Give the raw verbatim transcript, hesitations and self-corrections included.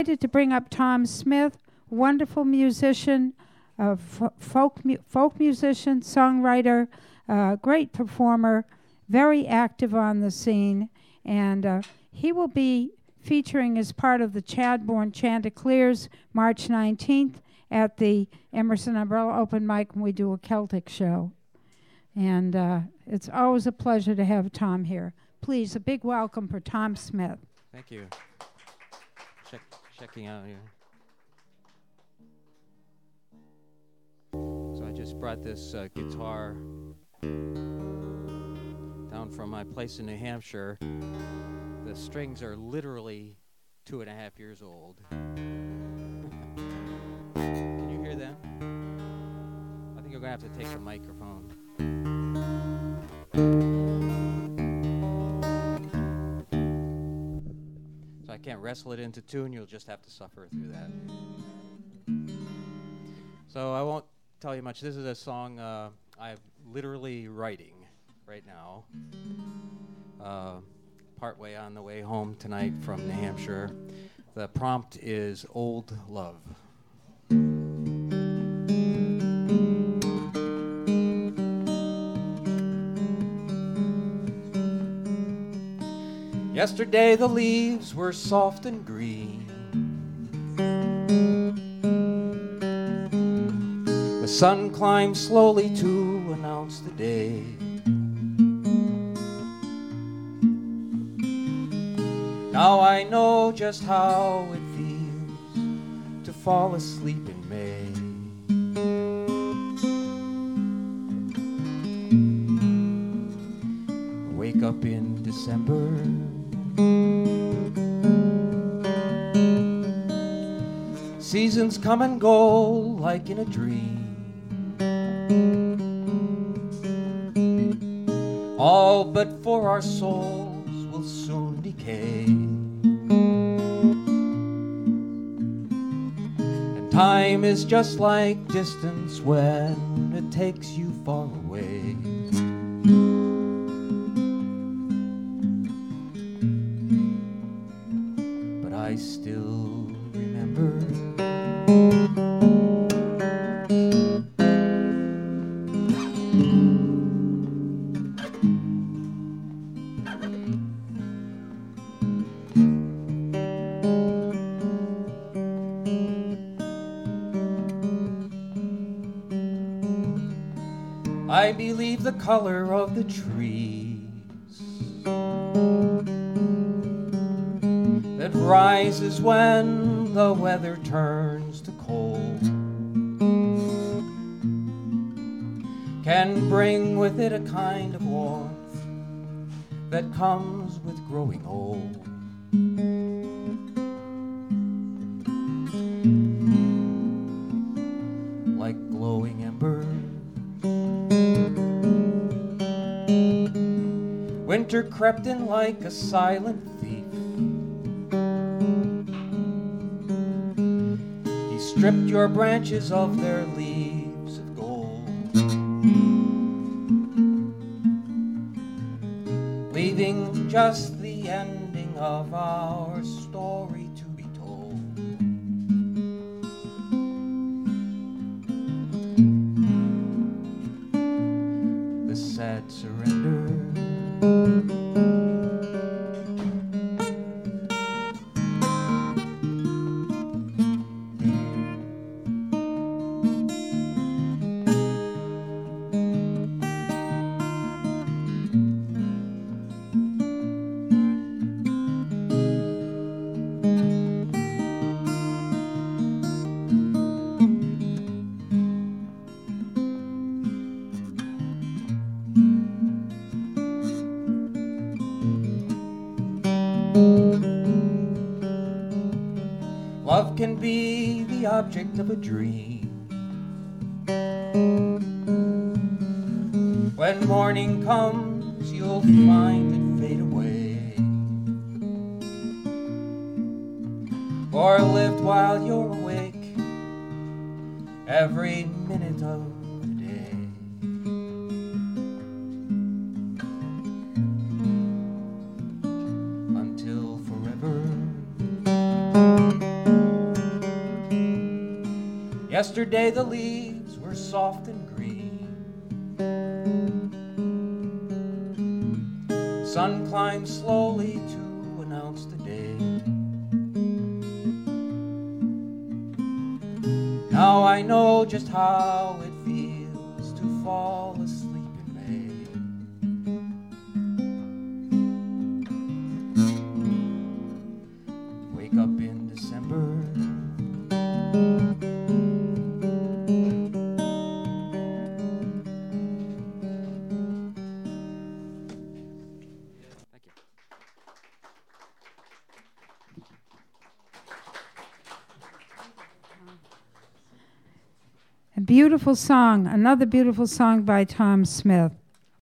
delighted to bring up Tom Smith, wonderful musician, uh, f- folk mu- folk musician, songwriter, uh, great performer, very active on the scene, and uh, he will be featuring as part of the Chadbourne Chanticleers March nineteenth at the Emerson Umbrella Open Mic when we do a Celtic show. And uh, it's always a pleasure to have Tom here. Please, a big welcome for Tom Smith. Thank you. Check, checking out here. So I just brought this uh, guitar down from my place in New Hampshire. The strings are literally two and a half years old. Can you hear them? I think you're going to have to take the microphone. So I can't wrestle it into tune. You'll just have to suffer through that. So I won't tell you much. This is a song uh, I'm literally writing right now. Uh, partway on the way home tonight from New Hampshire. The prompt is Old Love. Yesterday the leaves were soft and green. The sun climbed slowly to announce the day. Now I know just how it feels to fall asleep in May. Wake up in December. Seasons come and go like in a dream. All but for our souls will soon decay. And time is just like distance when it takes you far away. But I still remember I believe the color of the trees that rises when the weather turns to cold can bring with it a kind of warmth that comes with growing old. Like glowing embers, winter crept in like a silent thief. He stripped your branches of their leaves of gold, leaving just the ending of our story to be told. The sad surrender. Love can be the object of a dream. When morning comes, you'll find it fade away, or lived while you're awake every minute of the day. Until forever Yesterday the leaves were soft and green. Sun climbed slowly to announce the day. Now I know just how it feels to fall asleep in May. Wake up in December. A beautiful song, another beautiful song by Tom Smith.